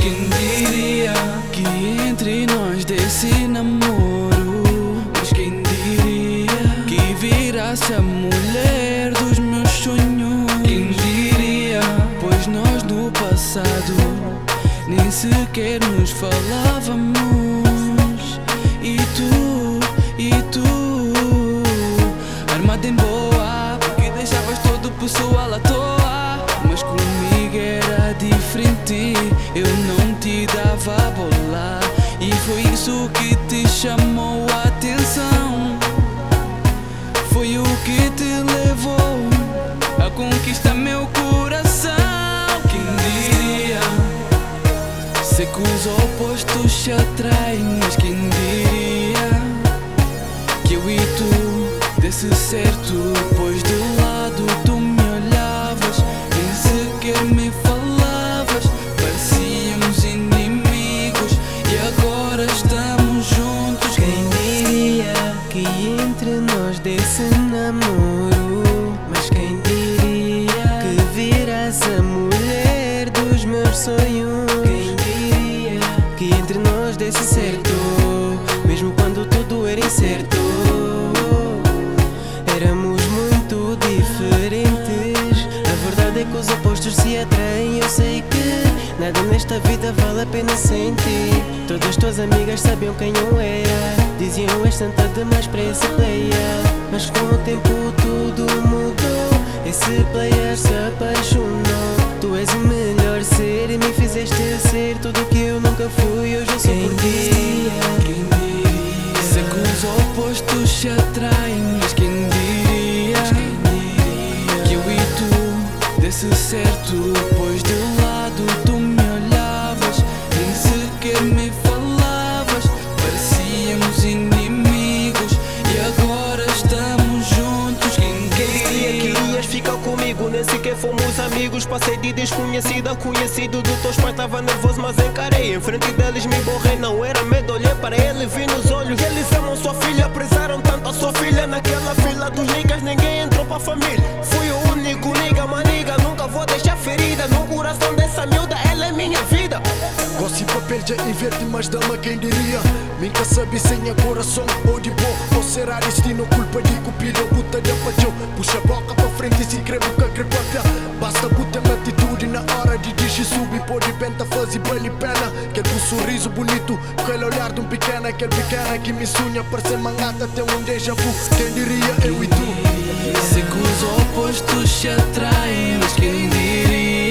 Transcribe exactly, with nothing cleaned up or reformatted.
quem diria que entre nós desse namoro? Mas quem diria que virasse a mulher dos meus sonhos? Quem diria, pois nós no passado nem sequer nos falávamos. E tu, e tu, armada em boa, porque deixavas todo o pessoal à toa. Mas comigo era diferente, eu não te dava bola. E foi isso que te chamou a atenção. Foi o que te levou a conquistar meu coração. Quem diria, sei que os opostos se atraem. Mas quem diria que eu e tu desse certo? Pois de lado tu me olhavas, nem sequer me falavas. Parecíamos inimigos e agora estamos juntos. Quem diria que entre nós desse namoro? Mas quem diria que virasse a mulher dos meus sonhos? Quem diria que entre nós desse certo, mesmo quando tudo era incerto? Éramos muito diferentes. A verdade é que os opostos se atraem. Eu sei que nada nesta vida vale a pena sem ti. Todas as tuas amigas sabiam quem eu era, diziam és santa demais para esse player. Mas com o tempo tudo mudou, esse player se apaixonou. Tu és o melhor ser e me fizeste ser tudo o que eu nunca fui. Hoje eu sou por ti. Quem diria, sei que os opostos se atraem. Mas quem diria, que eu e tu desse certo? Pois de lado tu me olhavas, nem sequer me falavas. Parecíamos inimigos e agora estamos juntos. Quem Queria diria que ias ficar comigo, nem sequer fomos amigos. Passei de desconhecida a conhecido dos teus pais. Tava nervoso mas encarei, em frente deles me borrei. Não era medo, olhei para ele, vi nos olhos. Eles amam sua filha, prezaram tanto a sua filha. Naquela fila dos ligas ninguém entrou pra família. Fui o único nigga, maniga, nunca vou deixar ferida. No coração dessa miúda, ela é minha vida. Gosto papel já inverte, mas dama quem diria. Nunca sabe sem a coração ou de bom. Ou será destino, culpa de cupido, puta de paixão. Puxa a boca pra frente e se creme que crepata. Basta puta na atitude na hora de dirigir. Sube, pode penta, fazer vale pena. Quer um sorriso bonito, aquele olhar de um pequeno. Aquele pequeno que me sonha, parece mangata, tem um déjà vu. Quem diria eu e tu? sei que os opostos se atraem. Mas quem diria